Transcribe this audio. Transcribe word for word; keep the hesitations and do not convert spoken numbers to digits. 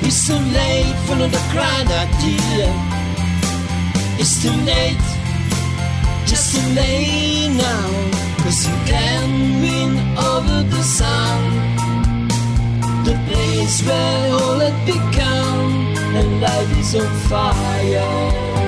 It's too late for another grand idea. It's too late, just too late now. Cause you can win over the sun, the place where all had become and life is on fire.